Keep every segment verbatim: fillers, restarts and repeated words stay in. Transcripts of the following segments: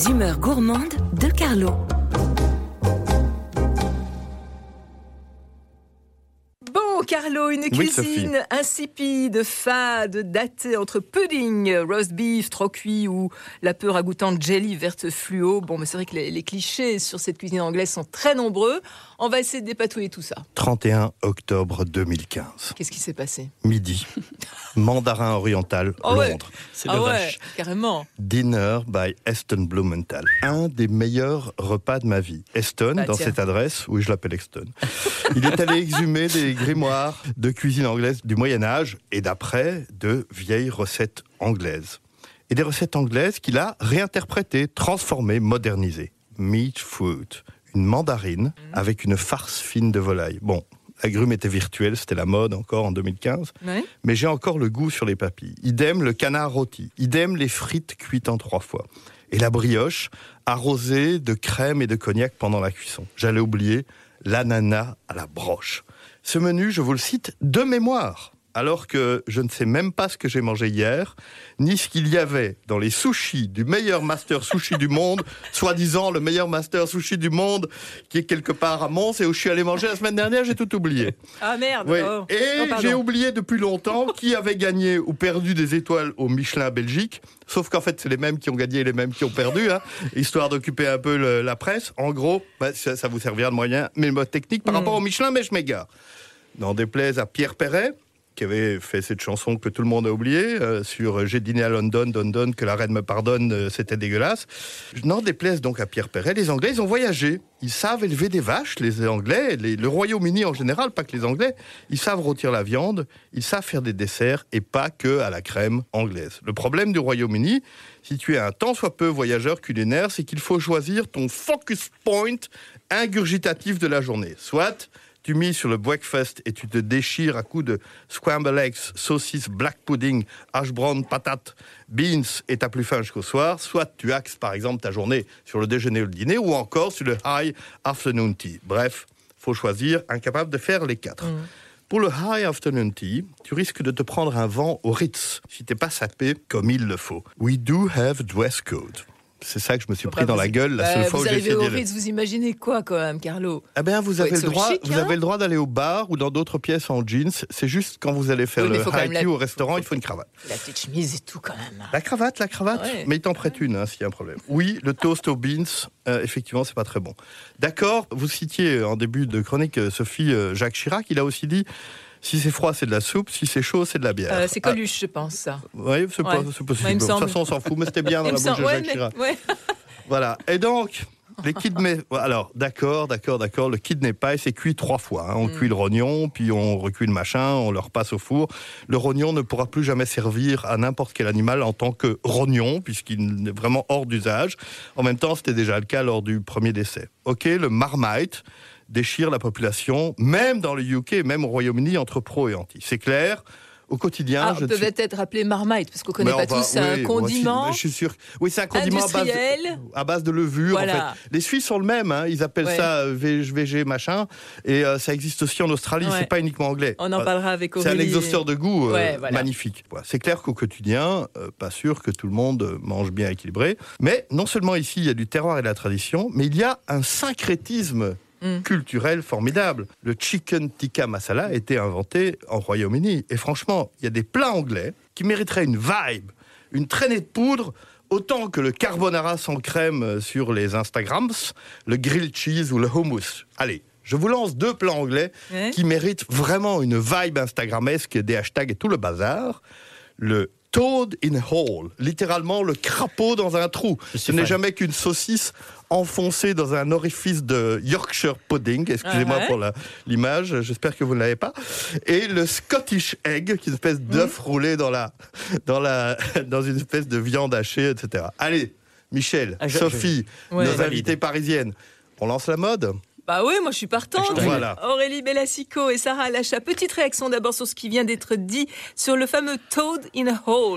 Les humeurs gourmandes de Carlo. Bon, Carlo, une Oui, cuisine Sophie. insipide, fade, datée entre pudding, roast beef trop cuit ou la peu ragoûtante jelly verte fluo. Bon, mais c'est vrai que les, les clichés sur cette cuisine anglaise sont très nombreux. On va essayer de dépatouiller tout ça. trente et un octobre deux mille quinze. Qu'est-ce qui s'est passé? Midi. Mandarin oriental, Oh ouais. Londres. C'est Ah le ouais, vache. carrément. Dinner by Eston Blumenthal. Un des meilleurs repas de ma vie. Eston, Bah, dans tiens. cette adresse, oui, je l'appelle Eston. Il est allé exhumer des grimoires de cuisine anglaise du Moyen-Âge et d'après de vieilles recettes anglaises. Et des recettes anglaises qu'il a réinterprétées, transformées, modernisées. Meat fruit, une mandarine avec une farce fine de volaille. Bon, l'agrume était virtuel, c'était la mode encore en deux mille quinze. Ouais. Mais j'ai encore le goût sur les papilles. Idem le canard rôti. Idem les frites cuites en trois fois. Et la brioche arrosée de crème et de cognac pendant la cuisson. J'allais oublier l'ananas à la broche. Ce menu, je vous le cite, de mémoire. Alors que je ne sais même pas ce que j'ai mangé hier, ni ce qu'il y avait dans les sushis du meilleur master sushi du monde, soi-disant le meilleur master sushi du monde, qui est quelque part à Mons et où je suis allé manger la semaine dernière, j'ai tout oublié. Ah merde. Oui. Oh. Et Oh, pardon. j'ai oublié depuis longtemps qui avait gagné ou perdu des étoiles au Michelin Belgique. Sauf qu'en fait, c'est les mêmes qui ont gagné et les mêmes qui ont perdu, hein, histoire d'occuper un peu le- la presse. En gros, bah, ça, ça vous servira de moyen, mais le mode technique par Mm. rapport au Michelin, mais je m'égare. N'en déplaise à Pierre Perret, qui avait fait cette chanson que tout le monde a oubliée, euh, sur « J'ai dîné à London, London, que la reine me pardonne, euh, c'était dégueulasse ». N'en déplaise donc à Pierre Perret, les Anglais, ils ont voyagé. Ils savent élever des vaches, les Anglais, les- le Royaume-Uni en général, pas que les Anglais. Ils savent rôtir la viande, ils savent faire des desserts, et pas que à la crème anglaise. Le problème du Royaume-Uni, si tu es un tant soit peu voyageur culinaire, c'est qu'il faut choisir ton focus point ingurgitatif de la journée. Soit tu mises sur le breakfast et tu te déchires à coups de scrambled eggs, saucisses, black pudding, hash brown, patates, beans et t'as plus faim jusqu'au soir. Soit tu axes par exemple ta journée sur le déjeuner ou le dîner ou encore sur le high afternoon tea. Bref, faut choisir, incapable de faire les quatre. Mm. Pour le high afternoon tea, tu risques de te prendre un vent au Ritz si t'es pas sapé comme il le faut. We do have dress code. C'est ça que je me suis Faut pris pas dans vous- la gueule la Bah, seule fois où vous j'ai arrivez essayé au d'y aller. Ritz, vous imaginez quoi quand même, Carlo? Eh bien, vous Faut avez être le sur le droit, chic, vous hein. avez le droit d'aller au bar ou dans d'autres pièces en jeans. C'est juste quand vous allez faire Oui, mais le faut quand même high la- tea au restaurant, il faut une cravate. La petite chemise et tout quand même. La cravate, la cravate, Ouais. mais il t'en prête une hein, s'il y a un problème. Oui, le toast aux beans, euh, effectivement, c'est pas très bon. D'accord, vous citiez en début de chronique euh, Sophie euh, Jacques Chirac, il a aussi dit si c'est froid, c'est de la soupe, si c'est chaud, c'est de la bière. Euh, c'est Coluche, je pense, ça. Ah, oui, c'est, pas- Ouais. c'est possible. Ouais, il me de toute semble. façon, on s'en fout, mais c'était bien dans Il la me bouche semble- de ouais, Jacques mais- Chirac. ouais. Voilà. Et donc, les kidney... Alors, d'accord, d'accord, d'accord. Le kidney pie, c'est cuit trois fois. hein. On Mm. cuit le rognon, puis on recuit le machin, on le repasse au four. Le rognon ne pourra plus jamais servir à n'importe quel animal en tant que rognon, puisqu'il est vraiment hors d'usage. En même temps, c'était déjà le cas lors du premier décès. OK, le Marmite déchire la population, même dans le U K, même au Royaume-Uni, entre pro et anti. C'est clair. Au quotidien, Ah, je on ne suis peut être appelé Marmite, parce qu'on ne connaît mais pas on va- tous. C'est un oui, condiment. moi, si- je suis sûr. Oui, c'est un condiment à base, Industriel. à base de levure. Voilà. En fait. Les Suisses sont le même. Hein. Ils appellent Ouais. ça euh, V G machin. Et euh, ça existe aussi en Australie. Ouais. C'est pas uniquement anglais. On en Euh, parlera avec C'est Aurélie. un exhausteur de goût euh, Ouais, voilà. magnifique. Voilà. C'est clair qu'au quotidien, euh, pas sûr que tout le monde euh, mange bien équilibré. Mais non seulement ici, il y a du terroir et de la tradition, mais il y a un syncrétisme Mm. culturel formidable. Le chicken tikka masala a été inventé en Royaume-Uni. Et franchement, il y a des plats anglais qui mériteraient une vibe, une traînée de poudre, autant que le carbonara sans crème sur les Instagrams, le grilled cheese ou le hummus. Allez, je vous lance deux plats anglais Ouais. qui méritent vraiment une vibe instagrammesque, des hashtags et tout le bazar. Le toad in a hole, littéralement le crapaud dans un trou. Je Ce suis n'est fan. jamais qu'une saucisse enfoncée dans un orifice de Yorkshire pudding. Excusez-moi Ah ouais. pour la- l'image, j'espère que vous ne l'avez pas. Et le Scottish egg, qui est une espèce d'œuf roulé dans, la, dans, la, dans une espèce de viande hachée, et cetera. Allez, Michel, Ah, je- Sophie, je- Ouais. nos Je valide. invitées parisiennes, on lance la mode. Bah oui, moi je suis partante. Voilà. Aurélie Bellassico et Sarah Lacha. Petite réaction d'abord sur ce qui vient d'être dit sur le fameux Toad in a Hole.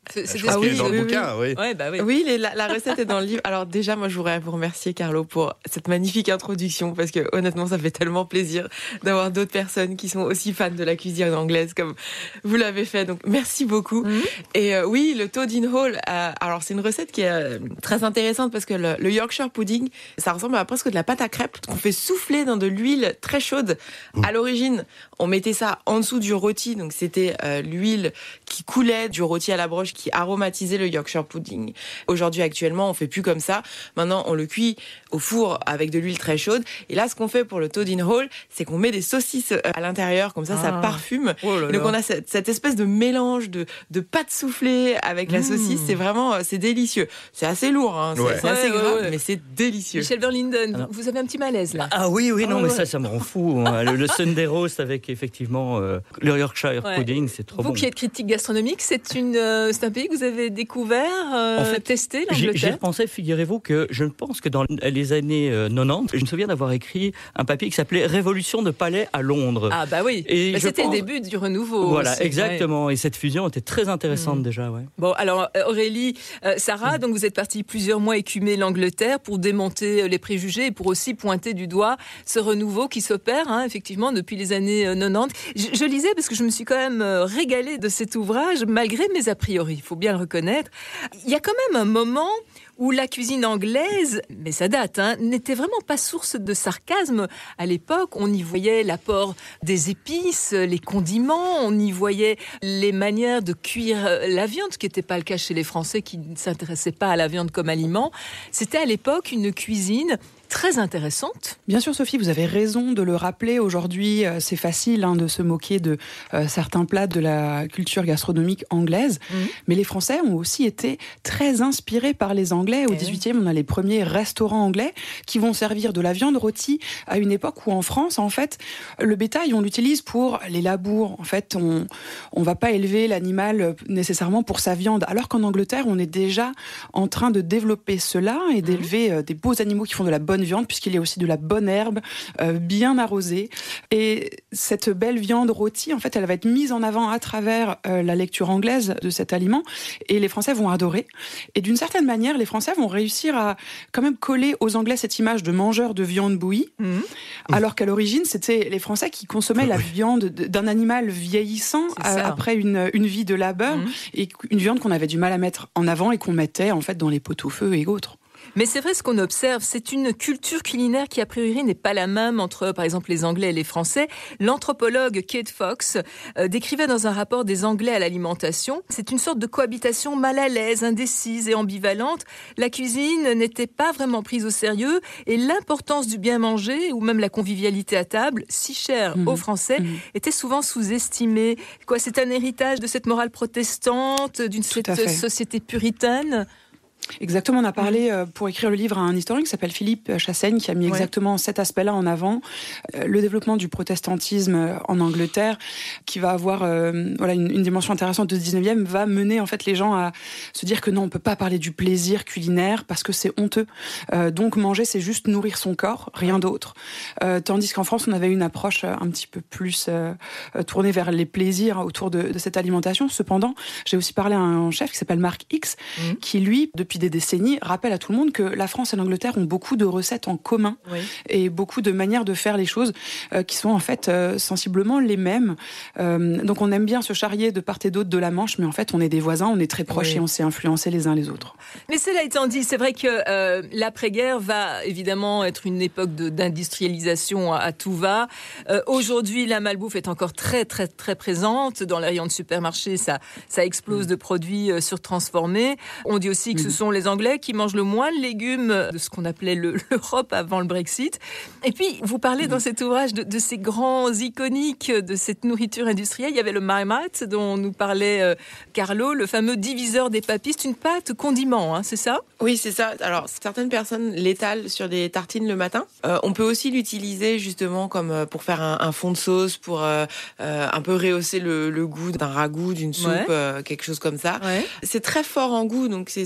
C'est, je crois ah qu'il oui, est dans oui, le oui. bouquin, oui. Ouais, bah oui. Oui, les- la, la recette est dans le livre. Alors déjà, moi, je voudrais vous remercier, Carlo, pour cette magnifique introduction, parce que honnêtement, ça fait tellement plaisir d'avoir d'autres personnes qui sont aussi fans de la cuisine anglaise comme vous l'avez fait. Donc, merci beaucoup. Mmh. Et euh, oui, le Toad in Hall, euh, alors c'est une recette qui est euh, très intéressante parce que le, le Yorkshire pudding, ça ressemble à presque de la pâte à crêpes qu'on fait souffler dans de l'huile très chaude. Mmh. À l'origine, on mettait ça en dessous du rôti, donc c'était euh, l'huile qui coulait du rôti à la broche qui aromatisait le Yorkshire pudding. Aujourd'hui, actuellement, on fait plus comme ça. Maintenant, on le cuit au four avec de l'huile très chaude. Et là, ce qu'on fait pour le Toad in Hall, c'est qu'on met des saucisses à l'intérieur, comme ça, ah. ça parfume. Oh là là. Et donc, on a cette, cette espèce de mélange de, de pâte soufflée avec la mmh. saucisse. C'est vraiment, c'est délicieux. C'est assez lourd, hein. c'est, ouais. c'est assez ouais, gras, ouais, ouais. mais c'est délicieux. Michel Verlinden, Alors, vous avez un petit malaise là. Ah oui, oui, non, oh, mais ouais. ça, ça me rend fou. Hein. Le, le Sunday roast avec effectivement euh, le Yorkshire ouais. pudding, c'est trop vous bon. Vous qui êtes critique gastronomique, c'est, une, euh, c'est un pays que vous avez découvert, euh, en fait, testé, l'Angleterre. J'ai, j'ai pensé, figurez-vous, que je pense que dans les années euh, quatre-vingt-dix, je me souviens d'avoir écrit un papier qui s'appelait Révolution de palais à Londres. Ah bah oui, et bah, c'était pense... le début du renouveau. Voilà, aussi, exactement. ouais. Et cette fusion était très intéressante mmh. déjà. Ouais. Bon, alors Aurélie, euh, Sarah, mmh. donc vous êtes partie plusieurs mois écumer l'Angleterre pour démonter les préjugés et pour aussi pointer du doigt ce renouveau qui s'opère, hein, effectivement, depuis les années quatre-vingt-dix. Je, je lisais parce que je me suis quand même régalée de cet ouvrage, malgré mes a priori, il faut bien le reconnaître. Il y a quand même un moment où la cuisine anglaise, mais ça date, hein, n'était vraiment pas source de sarcasme. À l'époque, on y voyait l'apport des épices, les condiments, on y voyait les manières de cuire la viande, ce qui n'était pas le cas chez les Français qui ne s'intéressaient pas à la viande comme aliment. C'était à l'époque une cuisine très intéressante. Bien sûr, Sophie, vous avez raison de le rappeler. Aujourd'hui, euh, c'est facile hein, de se moquer de euh, certains plats de la culture gastronomique anglaise. Mmh. Mais les Français ont aussi été très inspirés par les Anglais. Au dix-huitième, on a les premiers restaurants anglais qui vont servir de la viande rôtie à une époque où en France, en fait, le bétail, on l'utilise pour les labours. En fait, on on va pas élever l'animal nécessairement pour sa viande. Alors qu'en Angleterre, on est déjà en train de développer cela et mmh. d'élever euh, des beaux animaux qui font de la bonne viande, puisqu'il y a aussi de la bonne herbe, euh, bien arrosée. Et cette belle viande rôtie, en fait, elle va être mise en avant à travers euh, la lecture anglaise de cet aliment, et les Français vont adorer. Et d'une certaine manière, les Français vont réussir à quand même coller aux Anglais cette image de mangeurs de viande bouillie, mmh. alors qu'à l'origine, c'était les Français qui consommaient la viande d'un animal vieillissant euh, après une, une vie de labeur, mmh. et une viande qu'on avait du mal à mettre en avant et qu'on mettait en fait dans les pot-au-feu et autres. Mais c'est vrai, ce qu'on observe, c'est une culture culinaire qui, a priori, n'est pas la même entre, par exemple, les Anglais et les Français. L'anthropologue Kate Fox euh, décrivait dans un rapport des Anglais à l'alimentation. C'est une sorte de cohabitation mal à l'aise, indécise et ambivalente. La cuisine n'était pas vraiment prise au sérieux et l'importance du bien manger, ou même la convivialité à table, si chère mmh. aux Français, mmh. était souvent sous-estimée. Quoi, c'est un héritage de cette morale protestante, d'une cette société puritaine. Exactement, on a parlé euh, pour écrire le livre à un historien qui s'appelle Philippe Chassaigne, qui a mis ouais. exactement cet aspect-là en avant, euh, le développement du protestantisme en Angleterre, qui va avoir euh, voilà une, une dimension intéressante du dix-neuvième, va mener en fait les gens à se dire que non, on peut pas parler du plaisir culinaire parce que c'est honteux. Euh, donc manger, c'est juste nourrir son corps, rien d'autre. Euh, tandis qu'en France, on avait une approche un petit peu plus euh, tournée vers les plaisirs autour de, de cette alimentation. Cependant, j'ai aussi parlé à un chef qui s'appelle Marc X, mmh. qui lui, depuis des décennies, rappelle à tout le monde que la France et l'Angleterre ont beaucoup de recettes en commun oui. et beaucoup de manières de faire les choses euh, qui sont en fait euh, sensiblement les mêmes. Euh, donc on aime bien se charrier de part et d'autre de la Manche, mais en fait on est des voisins, on est très proches oui. et on s'est influencés les uns les autres. Mais cela étant dit, c'est vrai que euh, l'après-guerre va évidemment être une époque de, d'industrialisation à, à tout va. Euh, aujourd'hui, la malbouffe est encore très très très présente dans les rayons de supermarché. Ça, ça explose mmh. de produits euh, surtransformés. On dit aussi que mmh. ce sont les Anglais qui mangent le moins de légumes de ce qu'on appelait le, l'Europe avant le Brexit. Et puis, vous parlez dans cet ouvrage de, de ces grands iconiques de cette nourriture industrielle. Il y avait le Marmite dont nous parlait euh, Carlo, le fameux diviseur des papilles. C'est une pâte condiment, hein, c'est ça ? Oui, c'est ça. Alors, certaines personnes l'étalent sur des tartines le matin. Euh, on peut aussi l'utiliser justement comme euh, pour faire un, un fond de sauce, pour euh, euh, un peu rehausser le, le goût d'un ragoût, d'une soupe, ouais. euh, quelque chose comme ça. Ouais. C'est très fort en goût, donc c'est, c'est, c'est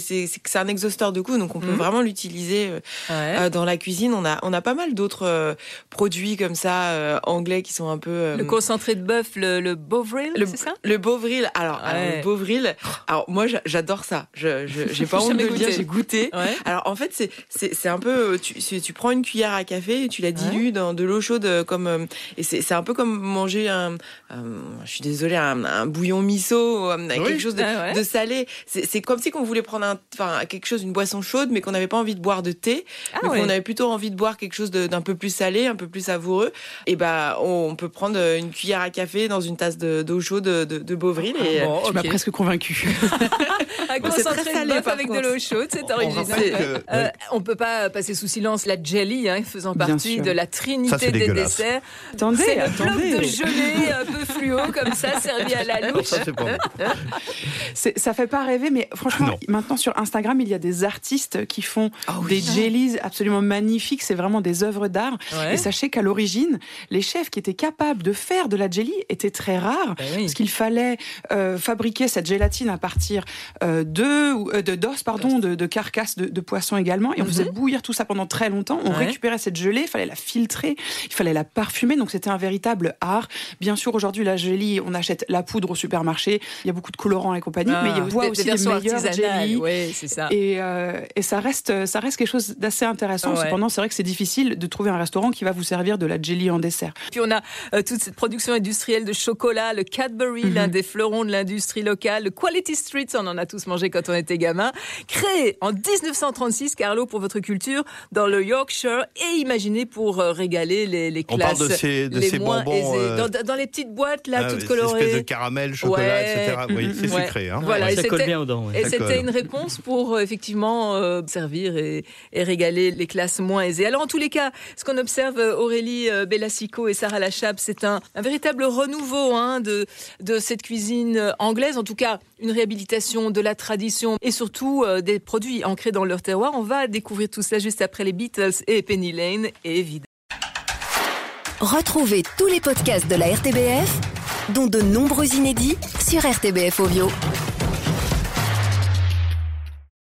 c'est un exhausteur de goût, donc on peut mmh. vraiment l'utiliser euh, ouais. euh, dans la cuisine. On a, on a pas mal d'autres euh, produits comme ça, euh, anglais, qui sont un peu... Euh, le concentré de bœuf, le, le Bovril, le, c'est ça? Le Bovril, alors, ouais. alors le Bovril, alors moi j'adore ça, je, je, j'ai pas honte de le dire, j'ai goûté. Ouais. Alors en fait, c'est, c'est, c'est un peu, tu, tu prends une cuillère à café et tu la dilues ouais. dans de l'eau chaude, comme, et c'est, c'est un peu comme manger un, un je suis désolée, un, un bouillon miso, oui. quelque chose de, ah ouais. de salé. C'est, c'est comme si on voulait prendre un, enfin, quelque chose, une boisson chaude, mais qu'on n'avait pas envie de boire de thé, ah mais ouais. qu'on avait plutôt envie de boire quelque chose de, d'un peu plus salé, un peu plus savoureux. Et bah, on, on peut prendre une cuillère à café dans une tasse de, d'eau chaude de, de, de Bovril. Et bon, okay. Tu m'as presque convaincue. Un concentré de bœuf avec contre. de l'eau chaude, c'est original. On, que, euh, ouais. on peut pas passer sous silence la jelly, hein, faisant partie de la trinité ça, des desserts. Attendez, c'est attendez. le bloc de gelée un peu fluo comme ça, servi à la louche. Ça, c'est pas bon. c'est, ça fait pas rêver, mais franchement, non. maintenant sur Instagram, il y a des artistes qui font oh, oui. des jellies absolument magnifiques. C'est vraiment des œuvres d'art. Ouais. Et sachez qu'à l'origine, les chefs qui étaient capables de faire de la jelly étaient très rares, ben oui. parce qu'il fallait euh, fabriquer cette gélatine à partir euh, de, euh, de d'os, pardon, de, de carcasses de, de poissons également. Et on mm-hmm. faisait bouillir tout ça pendant très longtemps. On ouais. récupérait cette gelée, il fallait la filtrer, il fallait la parfumer. Donc c'était un véritable art. Bien sûr, aujourd'hui, la jelly, on achète la poudre au supermarché. Il y a beaucoup de colorants et compagnie, ah, mais il y a des, aussi des, des meilleures jelly. Oui, c'est ça. Et, euh, et ça reste, ça reste quelque chose d'assez intéressant. Ouais. Cependant, c'est vrai que c'est difficile de trouver un restaurant qui va vous servir de la jelly en dessert. Puis on a euh, toute cette production industrielle de chocolat, le Cadbury, mm-hmm. l'un des fleurons de l'industrie locale, le Quality Street, on en a tous mangé quand on était gamin, créé en dix-neuf cent trente-six, Carlo, pour votre culture, dans le Yorkshire, et imaginé pour euh, régaler les, les classes on parle de ces, de les ces moins bonbons, aisées. Euh... Dans, dans les petites boîtes, là, ah, toutes colorées. Espèce de caramel, chocolat, ouais. et cetera. Oui, c'est ouais. sucré. Hein. Voilà, ouais, et ça c'était, colle bien aux dents. Ouais. Et ça c'était colle. une réponse pour, euh, effectivement, euh, servir et, et régaler les classes moins aisées. Alors, en tous les cas, ce qu'on observe, Aurélie euh, Bellassico et Sarah Lachap, c'est un, un véritable renouveau hein, de, de cette cuisine anglaise, en tout cas, une réhabilitation de la tradition et surtout euh, des produits ancrés dans leur terroir. On va découvrir tout ça juste après les Beatles et Penny Lane et évidemment. Retrouvez tous les podcasts de la R T B F, dont de nombreux inédits sur R T B F Audio.